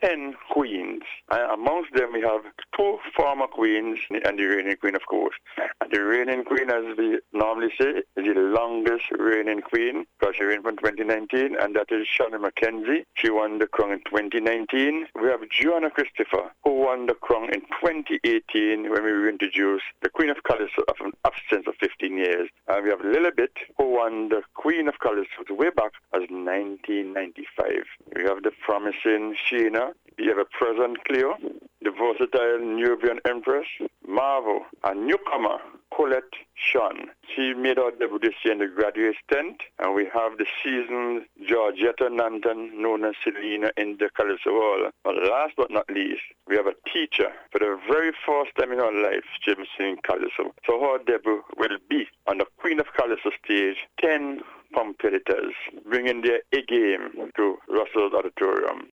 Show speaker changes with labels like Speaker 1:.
Speaker 1: 10 queens. And amongst them, we have 2 former queens and the reigning queen, of course. And the reigning queen, as we normally say, is the longest reigning queen because she reigned from 2019, and that is Shani Mackenzie. She won the crown in 2019. We have Joanna Christopher, who won the crown in 2018 when we reintroduced the Queen of Calypso after an absence of 15 years. And we have Lilibet, who won the Queen of Calypso way back as 1995. We have the promising Sheena. We have a present Cleo, the versatile Nubian Empress, Marvo, a newcomer, Colette Sean. She made her debut this year in the graduate tent, and we have the seasoned Georgetta Nanton, known as Selena, in the Calypso Hall. But last but not least, we have a teacher. For the very first time in her life, she will sing Calypso. So her debut will be on the Queen of Calypso stage, 10 competitors, bringing their A game to Russell's Auditorium.